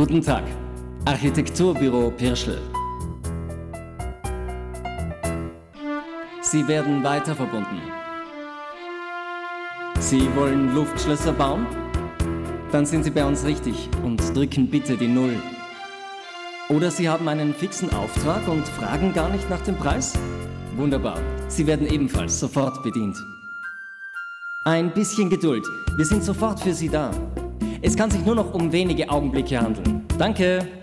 Guten Tag, Architekturbüro Pirschl. Sie werden weiter verbunden. Sie wollen Luftschlösser bauen? Dann sind Sie bei uns richtig und drücken bitte die 0. Oder Sie haben einen fixen Auftrag und fragen gar nicht nach dem Preis? Wunderbar, Sie werden ebenfalls sofort bedient. Ein bisschen Geduld, wir sind sofort für Sie da. Es kann sich nur noch um wenige Augenblicke handeln. Danke!